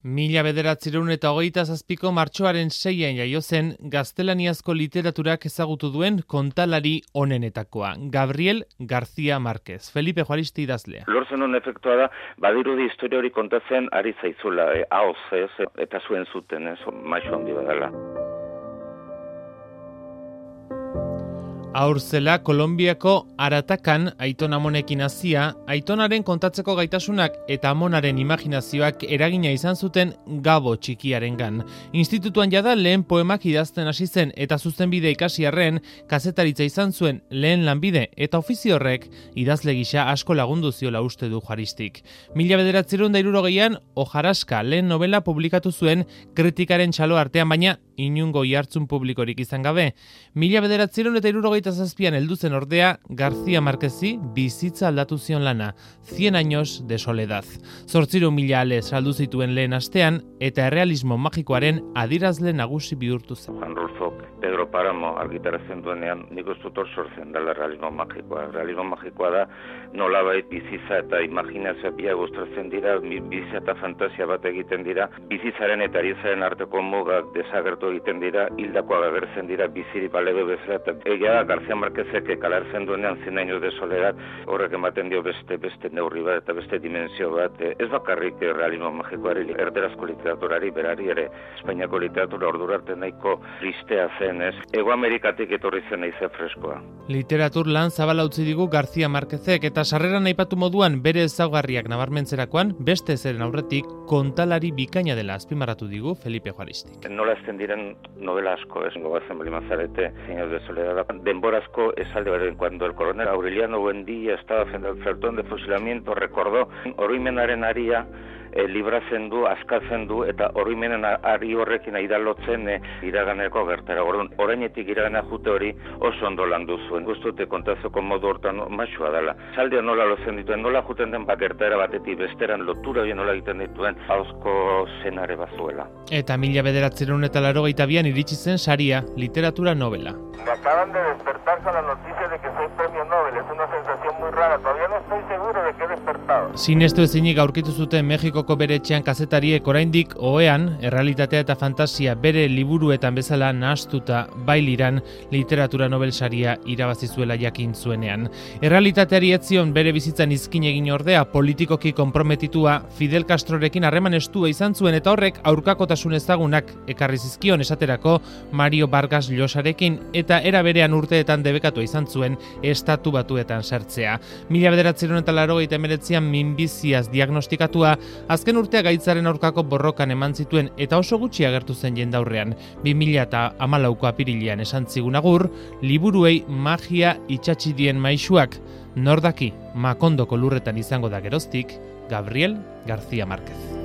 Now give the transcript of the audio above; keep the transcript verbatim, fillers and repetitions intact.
Mila bederatziehun eta hogeita zazpiko martxoaren seian jaio zen gaztelaniazko literaturak ezagutu duen kontalari onenetakoa, Gabriel García Márquez. Felipe Juaristi idazlea. Lortzen hon efektua da, badirudi historia hori kontatzen ari zaizula, e, haoz, ez, eta zuen zuten, ez, maixo handi badala. Haur zela Kolonbiako Aratakan Aiton Amonekin hazia, Aitonaren kontatzeko gaitasunak eta Amonaren imaginazioak eragina izan zuten Gabo txikiarengan. Institutuan jada lehen poemak idazten hasi zen eta zuzenbide ikasi arren, kazetaritza izan zuen lehen lanbide eta ofizio horrek idazle gisa asko lagundu ziola uste du Juaristik. Mila bederatziehun eta hirurogeian Hojaraska lehen novela publikatu zuen kritikaren txalo artean, baina inungo jartzun publikorik izan gabe. Mila bederatziehun eta hirurogeita zazpian heldu zen ordea García Márquezi bizitza aldatu zion lana, cien años de soledad. Zortziehun mila ale saldu zituen lehen astean eta errealismo magikoaren adirazle nagusi bihurtu zen. Juan Rulfok Pedro Páramo argitaratzen duenean, nik uste dut hor sortzen dela realismo magikoa. Realismo magikoa da nolabait bizitza eta imaginazioa biak guztratzen dira, bizitza eta fantasia bat egiten dira, bizitzaren eta aritzaren arteko mugak desagertu egiten dira, hildakoak agertzen dira biziri balebe bezala, eta egia da García Márquezek kalartzen duenean cien años de soledad, horrek ematen dio beste beste neurri bat eta beste dimensio bat, ez bakarrik realismo magikoari, erderazko literaturari, berari ere, Espainiako literatura ordurarte nahiko listea zen, ez? Ego Amerikatik etorri zen naize freskoa. Literatur lan zabala utzi digu García Márquezek eta sarreran aipatu moduan bere ezaugarriak nabarmentzerakoan beste zeren aurretik kontalari bikaina dela azpimarratu digu Felipe Juaristik. Nola ezten diren novela asko, ez gobazen Belimazarete, cien años de soledad, denborazko esalde beren, cuando el coronel Aureliano Buendía estaba frente al pelotón de fusilamiento, recordó oroimenaren aria E, libratzen du, askatzen du, eta oroimenen ari horrekin aidalotzen e, iraganeko gertara. Orainetik iragana jute hori oso ondo landu zuen. Guztute kontatzeko modu hortan maixua dela. Zaldea nola lotzen dituen, nola juten den gertara batetik besteran lotura hori nola egiten dituen, hauzko zenare bazuela. Eta mila bederatziehun eta laurogeita bian iritsi zen saria, literatura novela. Me acaban de despertar con la noticia de que soy premio Nobel. Es una sensación muy rara. Todavía no estoy seguro de que he despertado. Sinestu ezinik aurkitu zuten Mexikoko bere etxean kazetariek oraindik ohean, errealitatea eta fantasia bere liburuetan bezala nahastuta bailiran literatura Nobel saria irabazi zuela jakin zuenean. Errealitateari ez zion bere bizitzan izkin egin ordea, politikoki konprometitua Fidel Castrorekin harreman estua izan zuen eta horrek aurkakotasun ezagunak ekarri zizkion, esaterako Mario Vargas Llosarekin, eta era berean urteetan debekatu izan zuen Estatu Batuetan sartzea. Mila bederatziehun eta laurogeita hemeretzian minbiziaz diagnostikatua, azken urtea gaitzaren aurkako borrokan eman zituen eta oso gutxi agertu zen jendaurrean. bi mila hamalauko apirilean esan zigun agur, liburuei magia itsatsi dien maisuak, nordaki Makondoko lurretan izango da geroztik, Gabriel García Márquez.